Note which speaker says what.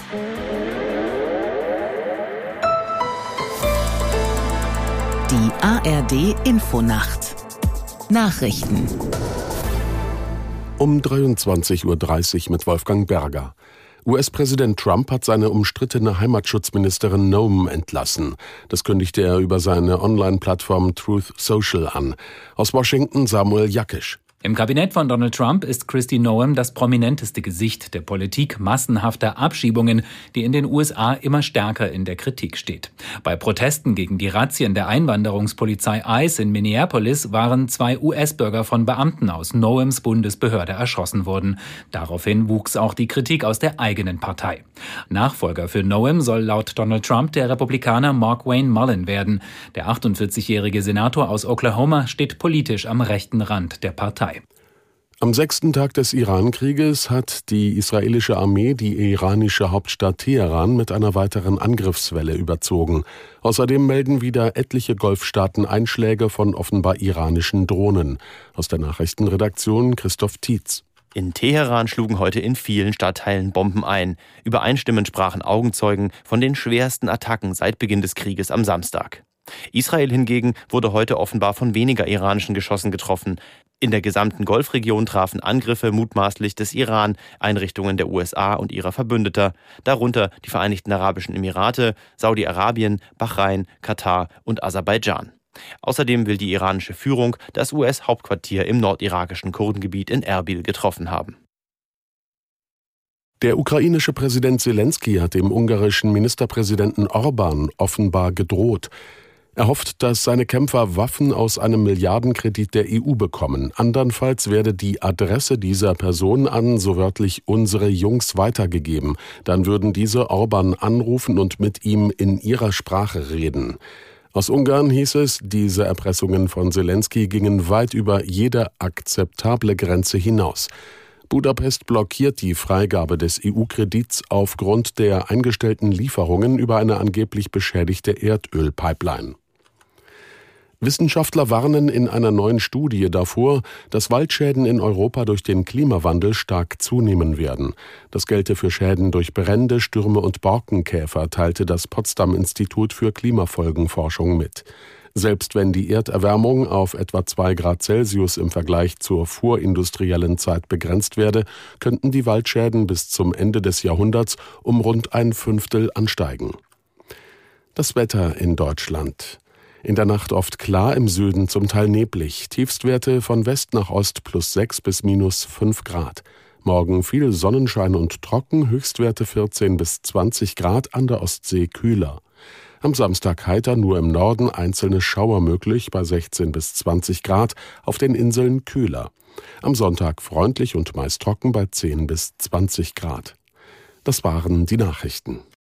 Speaker 1: Die ARD-Infonacht. Nachrichten.
Speaker 2: Um 23:30 Uhr mit Wolfgang Berger. US-Präsident Trump hat seine umstrittene Heimatschutzministerin Noem entlassen. Das kündigte er über seine Online-Plattform Truth Social an. Aus Washington Samuel Jackisch.
Speaker 3: Im Kabinett von Donald Trump ist Kristi Noem das prominenteste Gesicht der Politik massenhafter Abschiebungen, die in den USA immer stärker in der Kritik steht. Bei Protesten gegen die Razzien der Einwanderungspolizei ICE in Minneapolis waren 2 US-Bürger von Beamten aus Noems Bundesbehörde erschossen worden. Daraufhin wuchs auch die Kritik aus der eigenen Partei. Nachfolger für Noem soll laut Donald Trump der Republikaner Markwayne Mullin werden. Der 48-jährige Senator aus Oklahoma steht politisch am rechten Rand der Partei.
Speaker 2: Am 6. Tag des Iran-Krieges hat die israelische Armee die iranische Hauptstadt Teheran mit einer weiteren Angriffswelle überzogen. Außerdem melden wieder etliche Golfstaaten Einschläge von offenbar iranischen Drohnen. Aus der Nachrichtenredaktion Christoph Tietz.
Speaker 4: In Teheran schlugen heute in vielen Stadtteilen Bomben ein. Übereinstimmend sprachen Augenzeugen von den schwersten Attacken seit Beginn des Krieges am Samstag. Israel hingegen wurde heute offenbar von weniger iranischen Geschossen getroffen. In der gesamten Golfregion trafen Angriffe mutmaßlich des Iran Einrichtungen der USA und ihrer Verbündeter, darunter die Vereinigten Arabischen Emirate, Saudi-Arabien, Bahrain, Katar und Aserbaidschan. Außerdem will die iranische Führung das US-Hauptquartier im nordirakischen Kurdengebiet in Erbil getroffen haben.
Speaker 2: Der ukrainische Präsident Zelensky hat dem ungarischen Ministerpräsidenten Orbán offenbar gedroht. Er hofft, dass seine Kämpfer Waffen aus einem Milliardenkredit der EU bekommen. Andernfalls werde die Adresse dieser Person an, so wörtlich, unsere Jungs weitergegeben. Dann würden diese Orbán anrufen und mit ihm in ihrer Sprache reden. Aus Ungarn hieß es, diese Erpressungen von Zelensky gingen weit über jede akzeptable Grenze hinaus. Budapest blockiert die Freigabe des EU-Kredits aufgrund der eingestellten Lieferungen über eine angeblich beschädigte Erdölpipeline. Wissenschaftler warnen in einer neuen Studie davor, dass Waldschäden in Europa durch den Klimawandel stark zunehmen werden. Das gelte für Schäden durch Brände, Stürme und Borkenkäfer, teilte das Potsdam-Institut für Klimafolgenforschung mit. Selbst wenn die Erderwärmung auf etwa 2 Grad Celsius im Vergleich zur vorindustriellen Zeit begrenzt werde, könnten die Waldschäden bis zum Ende des Jahrhunderts um rund 1/5 ansteigen. Das Wetter in Deutschland. In der Nacht oft klar, im Süden zum Teil neblig. Tiefstwerte von West nach Ost +6 bis -5 Grad. Morgen viel Sonnenschein und trocken, Höchstwerte 14 bis 20 Grad, an der Ostsee kühler. Am Samstag heiter, nur im Norden einzelne Schauer möglich bei 16 bis 20 Grad, auf den Inseln kühler. Am Sonntag freundlich und meist trocken bei 10 bis 20 Grad. Das waren die Nachrichten.